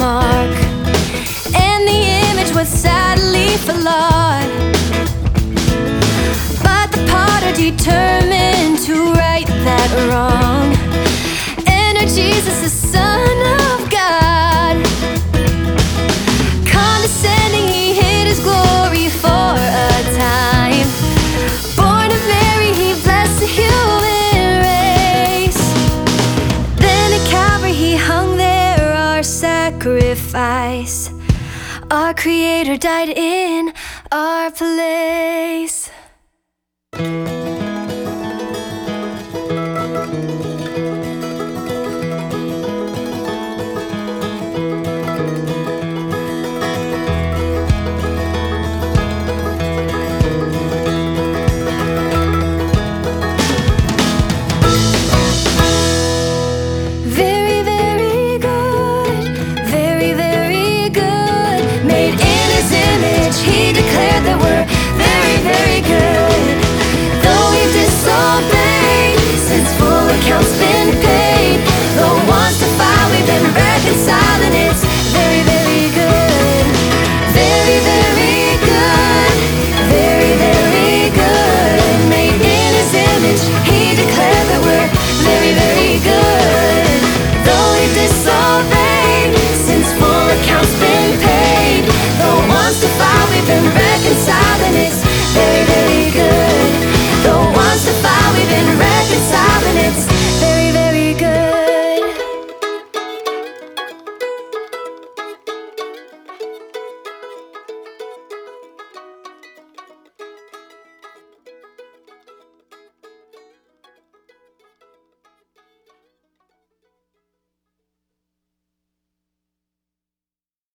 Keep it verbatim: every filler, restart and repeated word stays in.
mark, and the image was sadly flawed. But the potter determined to right that wrong. Enter Jesus, the Son of God. Condescending, he hid his glory for a time. Born of Mary, he blessed the human race. Then at Calvary he hung there, our sacrifice. Our Creator died in our place.